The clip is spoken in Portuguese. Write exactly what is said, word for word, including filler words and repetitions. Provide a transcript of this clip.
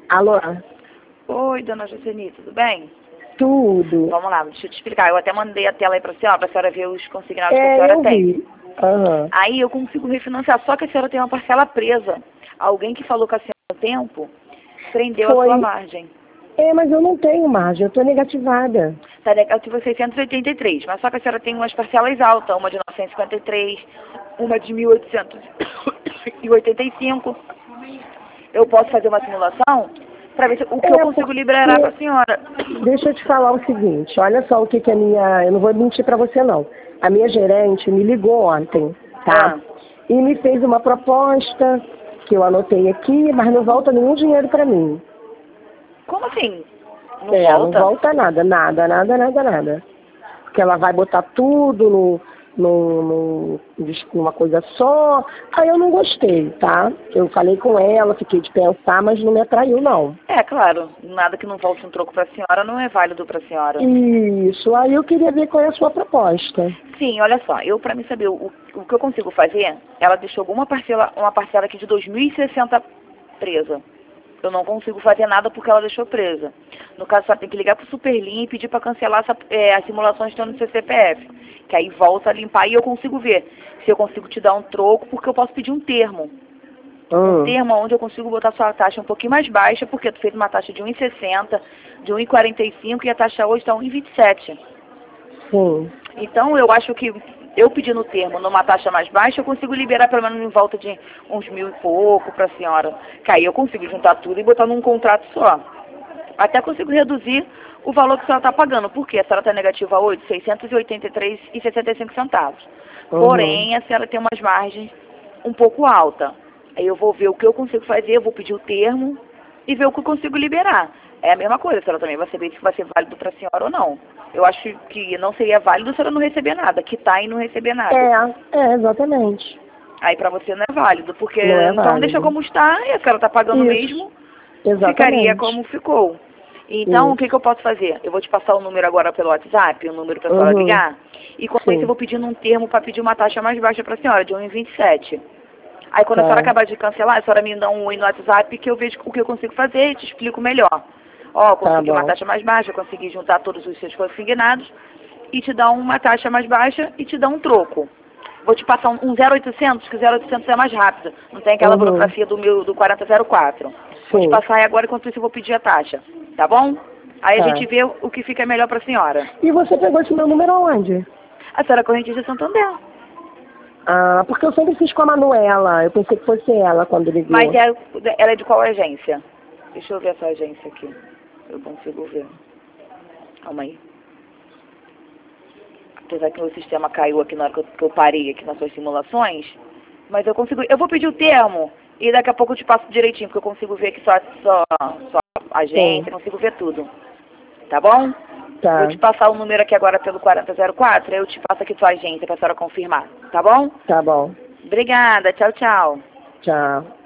Alô? Oi, dona Jaceni, tudo bem? Tudo. Vamos lá, deixa eu te explicar. Eu até mandei a tela aí pra senhora, pra senhora ver os consignados que a É, senhora eu tem. vi. Aham. Aí eu consigo refinanciar, só que a senhora tem uma parcela presa. Alguém que falou com a senhora há tempo prendeu a Foi. sua margem. É, mas eu não tenho margem, eu tô negativada. Tá negativo seiscentos e oitenta e três, mas só que a senhora tem umas parcelas altas, uma de novecentos e cinquenta e três, uma de mil oitocentos e oitenta e cinco. Eu posso fazer uma simulação para ver se, o que É, eu consigo liberar para a porque... senhora. Deixa eu te falar o seguinte, olha só o que que a minha... Eu não vou mentir pra você, não. A minha gerente me ligou ontem, tá? Ah, E me fez uma proposta que eu anotei aqui, mas não volta nenhum dinheiro pra mim. como assim? Não É, não volta? volta nada, nada, nada, nada, nada. Porque ela vai botar tudo no, no, no, numa coisa só. Aí eu não gostei, tá? Eu falei com ela, fiquei de pensar, mas não me atraiu, não. É, claro. Nada que não volte um troco para a senhora não é válido para a senhora. Isso, aí eu queria ver qual é a sua proposta. Sim, olha só. Eu, para mim saber o, o que eu consigo fazer, ela deixou alguma parcela, uma parcela aqui de dois mil e sessenta presa. Eu não consigo fazer nada porque ela deixou presa. No caso, você tem que ligar para o Superlim e pedir para cancelar essa, é, as simulações que estão no seu C P F. Que aí volta a limpar e eu consigo ver se eu consigo te dar um troco, porque eu posso pedir um termo. Um Hum, termo onde eu consigo botar sua taxa um pouquinho mais baixa, porque tu fez uma taxa de um vírgula sessenta, de um vírgula quarenta e cinco e a taxa hoje está um vírgula vinte e sete. sim. Então eu acho que eu pedindo o termo numa taxa mais baixa, eu consigo liberar pelo menos em volta de uns mil e pouco para a senhora. Que aí eu consigo juntar tudo e botar num contrato só. Até consigo reduzir o valor que a senhora está pagando. Por quê? A senhora está negativa hoje, seiscentos e oitenta e três reais e sessenta e cinco centavos. Uhum. Porém, a senhora tem umas margens um pouco altas. Aí eu vou ver o que eu consigo fazer, eu vou pedir o termo e ver o que eu consigo liberar. É a mesma coisa, a senhora também vai saber se vai ser válido para a senhora ou não. Eu acho que não seria válido a senhora não receber nada, quitar e não receber nada. É, é, exatamente. Aí para você não é válido, porque Não é então deixa válido. como está e a senhora está pagando Isso, mesmo, ficaria exatamente. como ficou. Então, o que, que Isso. eu posso fazer? Eu vou te passar o número agora pelo WhatsApp, o número para a senhora Uhum. ligar, e com isso eu Sim, vou pedindo um termo para pedir uma taxa mais baixa para a senhora, de um vírgula vinte e sete. Aí quando a senhora tá, acabar de cancelar, a senhora me dá um oi no WhatsApp que eu vejo o que eu consigo fazer e te explico melhor. Ó, tá consegui uma bom. taxa mais baixa, consegui juntar todos os seus consignados e te dar uma taxa mais baixa e te dar um troco. Vou te passar um, um zero oitocentos, que o zero oitocentos é mais rápido. Não tem aquela Uhum. burocracia do meu do quarenta zero quatro. Vou te Sim, passar aí agora, enquanto isso eu vou pedir a taxa. Tá bom? Aí a tá. gente vê o que fica melhor para a senhora. E você pegou esse meu número aonde? A senhora correntista Santander. Ah, porque eu sempre fiz com a Manuela. Eu pensei que fosse ela quando Mas ligou. é, ela é de qual agência? Deixa eu ver essa agência aqui. Eu consigo ver. Calma aí. Apesar que o sistema caiu aqui na hora que eu, que eu parei aqui nas suas simulações. Mas eu consigo. Eu vou pedir o termo e daqui a pouco eu te passo direitinho, porque eu consigo ver aqui só, só, só a agência, Sim, consigo ver tudo. Tá bom? Vou tá, te passar o número aqui agora pelo quarenta zero quatro, aí eu te passo aqui sua agência pra senhora confirmar. Tá bom? tá bom. Obrigada. Tchau, tchau. Tchau.